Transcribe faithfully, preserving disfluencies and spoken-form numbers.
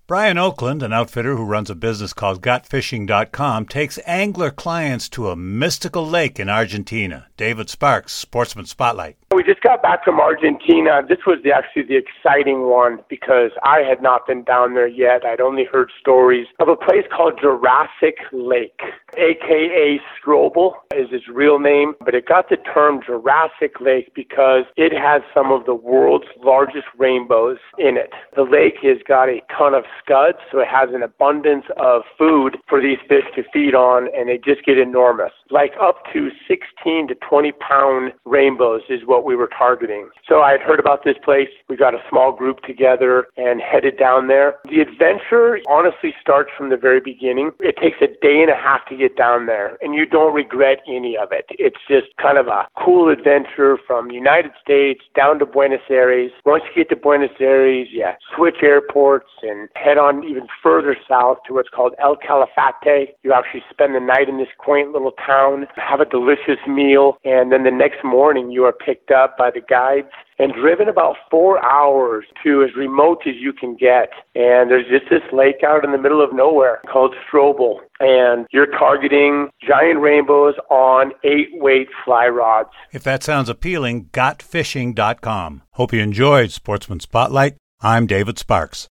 Brian Oakland, an outfitter who runs a business called got fishing dot com, takes angler clients to a mystical lake in Argentina. David Sparks, Sportsman Spotlight. We just got back from Argentina. This was the, actually the exciting one because I had not been down there yet. I'd only heard stories of a place called Jurassic Lake, a k a. Strobel is its real name, but it got the term Jurassic Lake because it has some of the world's largest rainbows in it. The lake has got a ton of scuds, so it has an abundance of food for these fish to feed on, and they just get enormous. Like up to sixteen to twenty pound rainbows is what we were targeting. So I had heard about this place. We got a small group together and headed down there. The adventure honestly starts from the very beginning. It takes a day and a half to get down there, and you don't regret any of it. It's just kind of a cool adventure from the United States down to Buenos Aires. Once you get to Buenos Aires, yeah, switch airports and head on even further south to what's called El Calafate. You actually spend the night in this quaint little town, have a delicious meal, and then the next morning you are picked up by the guides and driven about four hours to as remote as you can get. And there's just this lake out in the middle of nowhere called Strobel. And you're targeting giant rainbows on eight-weight fly rods. If that sounds appealing, got fishing dot com. Hope you enjoyed Sportsman Spotlight. I'm David Sparks.